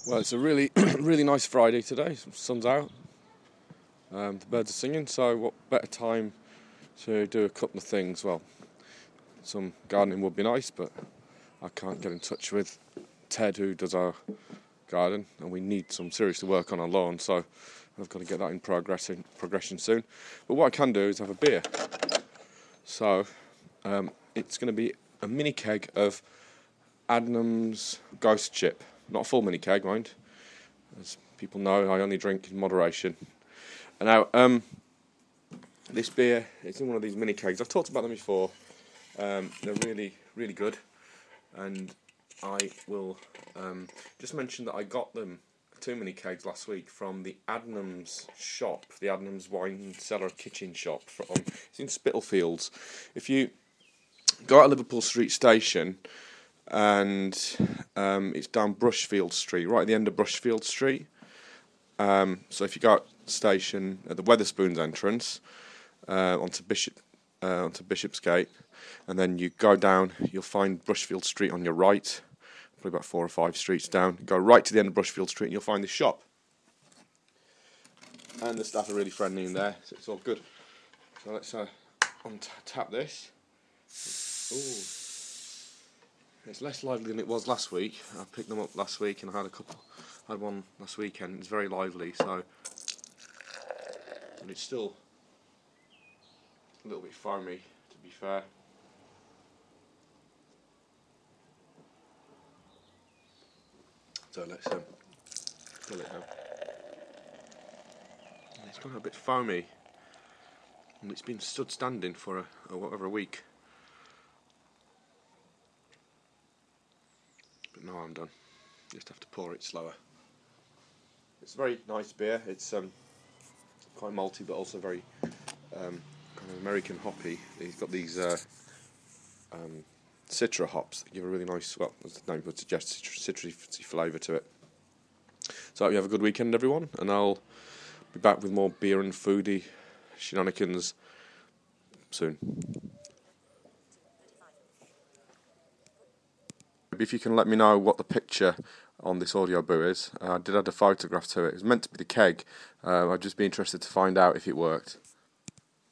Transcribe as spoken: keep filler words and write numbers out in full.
Well, it's a really, really nice Friday today. Sun's out, um, the birds are singing, so what better time to do a couple of things? Well, some gardening would be nice, but I can't get in touch with Ted, who does our garden, and we need some seriously work on our lawn, so I've got to get that in progression, progression soon. But what I can do is have a beer. So um, it's going to be a mini keg of Adnams Ghost Chip. Not a full mini keg, mind. As people know, I only drink in moderation. And now, um, this beer, it's in one of these mini kegs. I've talked about them before. Um, they're really, really good. And I will um, just mention that I got them, two mini kegs last week, from the Adnams shop, the Adnams Wine Cellar Kitchen shop. From, it's in Spitalfields. If you go out of Liverpool Street Station, and um, it's down Brushfield Street, right at the end of Brushfield Street. Um, so if you go out the station at the Wetherspoons entrance uh, onto Bishop uh, onto Bishopsgate, and then you go down, you'll find Brushfield Street on your right, probably about four or five streets down. Go right to the end of Brushfield Street, and you'll find the shop. And the staff are really friendly in there, so it's all good. So let's uh, untap this. Ooh. It's less lively than it was last week. I picked them up last week and I had a couple. I had one last weekend. It's very lively, so. And it's still a little bit foamy, to be fair. So let's um, fill it now. It's gone a bit foamy, and it's been stood standing for a, a whatever a week. No, I'm done. Just have to pour it slower. It's a very nice beer. It's um, quite malty, but also very um, kind of American hoppy. He's got these uh, um, Citra hops that give a really nice, well, as the name would suggest, citrusy flavour to it. So I hope you have a good weekend, everyone, and I'll be back with more beer and foodie shenanigans soon. If you can let me know what the picture on this audio boo is. uh, I did add a photograph to it. It was meant to be the keg. uh, I'd just be interested to find out if it worked.